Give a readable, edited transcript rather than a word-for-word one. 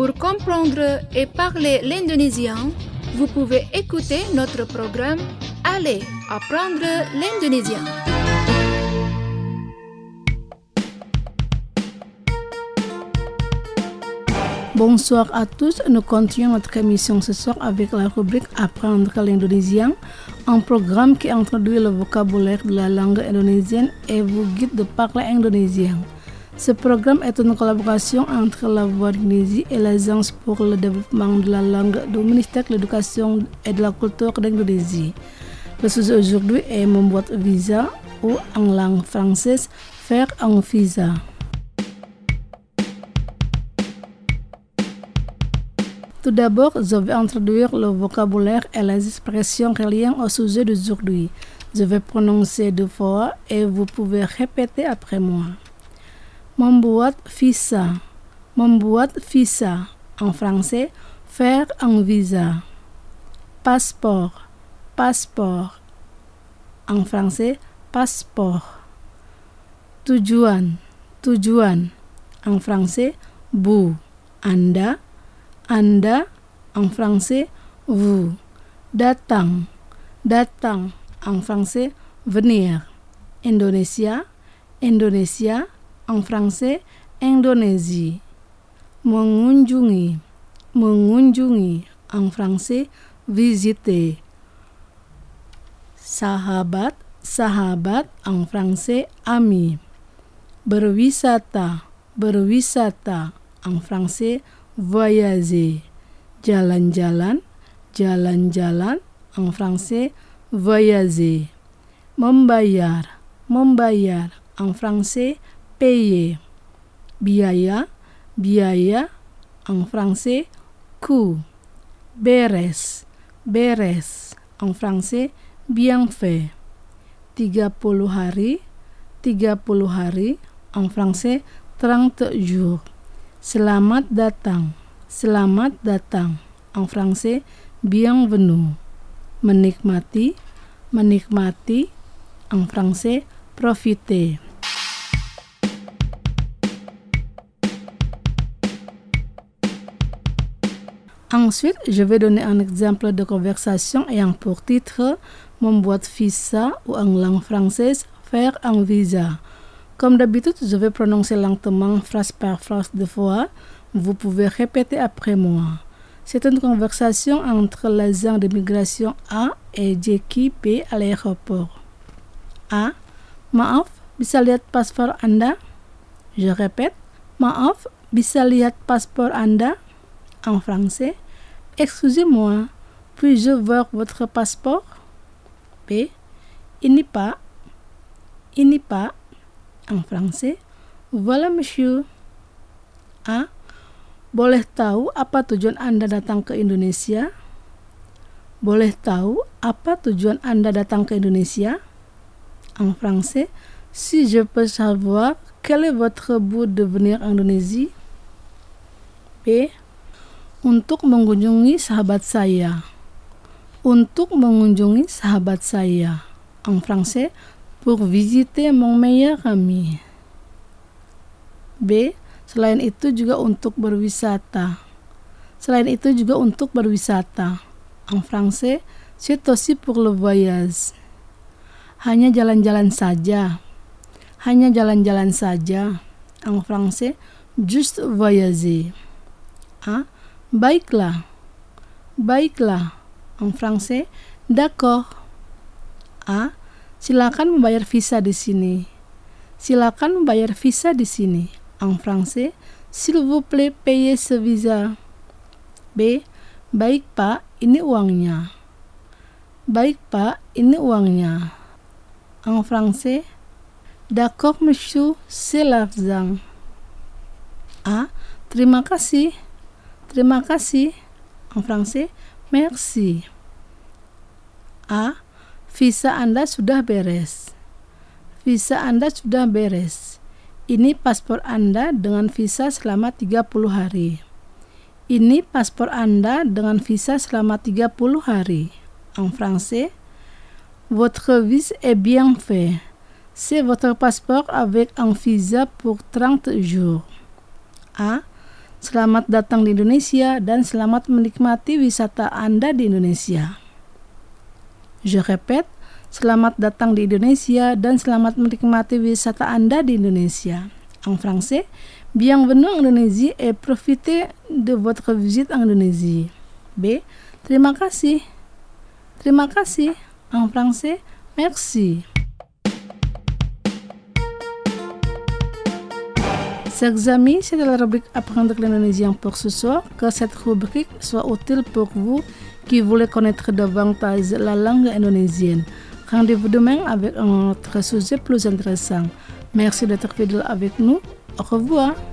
Pour comprendre et parler l'indonésien, vous pouvez écouter notre programme Allez apprendre l'indonésien. Bonsoir à tous, nous continuons notre émission ce soir avec la rubrique Apprendre l'indonésien, un programme qui introduit le vocabulaire de la langue indonésienne et vous guide de parler indonésien. Ce programme est une collaboration entre la Voix d'Indonésie et l'Agence pour le développement de la langue du ministère de l'Éducation et de la Culture d'Indonésie. Le sujet aujourd'hui est membuat visa ou en langue française, faire un visa. Tout d'abord, je vais introduire le vocabulaire et les expressions reliées au sujet d'aujourd'hui. Je vais prononcer 2 fois et vous pouvez répéter après moi. Membuat visa. Membuat visa. En français, faire un visa. Passeport. Passeport. En français, passeport. Tujuan. Tujuan. En français, vous. Anda. Anda, en français, vous. Datang. Datang, en français, venir. Indonesia. Indonesia, en français, Indonésie. Mengunjungi. Mengunjungi, en français, visiter. Sahabat. Sahabat, en français, ami. Berwisata. Berwisata, en français, voyager. Jalan-jalan. Jalan-jalan, en français, voyager. Membayar. Membayar, en français, payer. Biaya. Biaya, en français, coût. Beres. Beres, en français, bienfait. 30 hari. 30 hari, en français, 30 jours. Selamat datang. Selamat datang, en français, bienvenue. Menikmati. Menikmati, en français, profiter. Ensuite, je vais donner un exemple de conversation ayant pour titre membuat visa ou en langue française, faire un visa. Comme d'habitude, je vais prononcer lentement, phrase par phrase 2 fois. Vous pouvez répéter après moi. C'est une conversation entre l'agent de migration A et Jackie B à l'aéroport. A. Maaf, bisa lihat paspor Anda? Je répète. Maaf, bisa lihat paspor Anda? En français. Excusez-moi, puis-je voir votre passeport? B. Ini Pak. Ini Pak. En français, voilà monsieur. A. Boleh tahu apa tujuan Anda datang ke Indonesia? Boleh tahu apa tujuan Anda datang ke Indonesia? En français, si je peux savoir quel est votre but de venir en Indonésie? B. Untuk mengunjungi sahabat saya. Untuk mengunjungi sahabat saya. En français, pour visiter mon meilleur ami. B. Selain itu juga untuk berwisata. Selain itu juga untuk berwisata. En français, c'est aussi pour le voyage. Hanya jalan-jalan saja. Hanya jalan-jalan saja. En français, juste voyager. A. Baiklah. Baiklah. En français, d'accord. A. Silakan membayar visa di sini. Silakan membayar visa di sini. En français, s'il vous plaît, payez ce visa. B. Baik Pak, ini uangnya. Baik Pak, ini uangnya. En français, d'accord monsieur, c'est l'argent. A. Terima kasih. Terima kasih. En français, merci. A. Visa Anda sudah beres. Visa Anda sudah beres. Ini paspor Anda dengan visa selama 30 hari. Ini paspor Anda dengan visa selama 30 hari. En français, votre visa est bien fait. C'est votre passeport avec un visa pour 30 jours. A. Selamat datang di Indonesia dan selamat menikmati wisata Anda di Indonesia. Je répète, selamat datang di Indonesia dan selamat menikmati wisata Anda di Indonesia. En français, bienvenue en Indonésie et profitez de votre visite en Indonésie. B. Terima kasih. Terima kasih. En français, merci. Chers amis, c'était la rubrique Apprendre l'indonésien pour ce soir. Que cette rubrique soit utile pour vous qui voulez connaître davantage la langue indonésienne. Rendez-vous demain avec un autre sujet plus intéressant. Merci d'être fidèle avec nous. Au revoir.